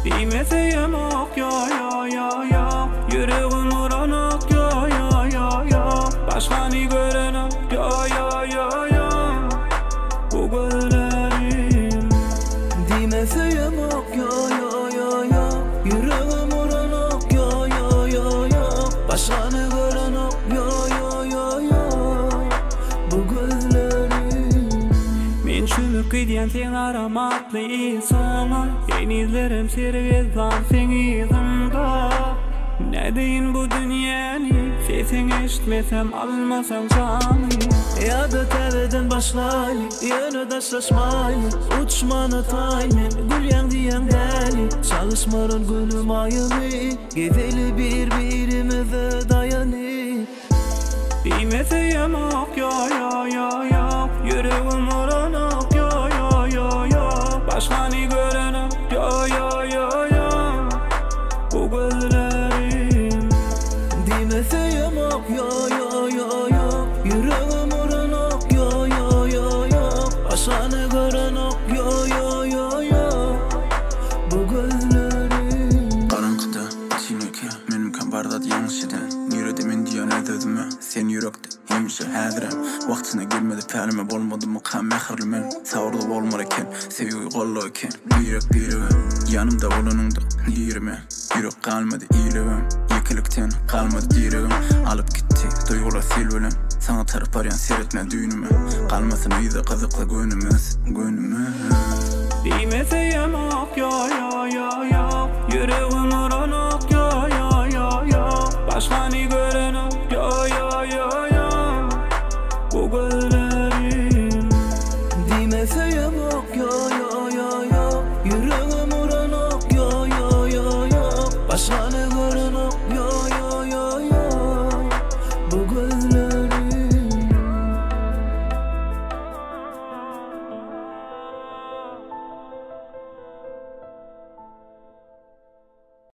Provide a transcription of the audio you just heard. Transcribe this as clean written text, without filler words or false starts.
Bilmeseyim ok yo yo yo yo. Yüreğim uranık yo yo yo yo. Başkanı görenim yo yo yo yo. Bu gözlerim Bilmeseyim ok yo yo yo yo. Yüreğim uranık yo yo yo yo. Başkanı görenim yo yo yo yo. Bu gözlerim men çürük gidiyen sen aramaklı insana. Yenizlerim sergezlan sen izimda. Ne deyin bu dünyanı, sesini eşitmesem almasam canı. Ya da tereden başlaylı, yana da şaşmaylı. Uçmanı taymen, gül yan diyen deli. Çalışmarın günüm ayını, gideli birbirimize dayanı. Bilmeseyim ok yo yo yo yo. Yüreğim uranık yo yo yo yo. Başkanı görenim yo yo yo yo. Bu gözlerim Bilmeseyim ok yo yo yo yo. Yüreğim uranık yo yo yo yo. Başkanı görenim yo yo yo yo. Bu gözlerim Karanlıkta içineki menimken bardat yanlış eden. Yüreğimin diyen ödedime sen yürekte hemşe hadirem. Vaktine girmedi pelime bolmadı mı kan mehirli men. Savurdu bolmarken seviyoyu kolluyken. Yürek yanımda olanında yürüme. Yürek kalmadı iyilevim. Yekilikten kalmadı direğim. Alıp gitti duygular silvelem. Sana tarıp arayan seyretme düğünüme. Kalmasın uyda kazıkla gönlümüz. Bilmeseyim ok yo yo yo yo. Yüreğim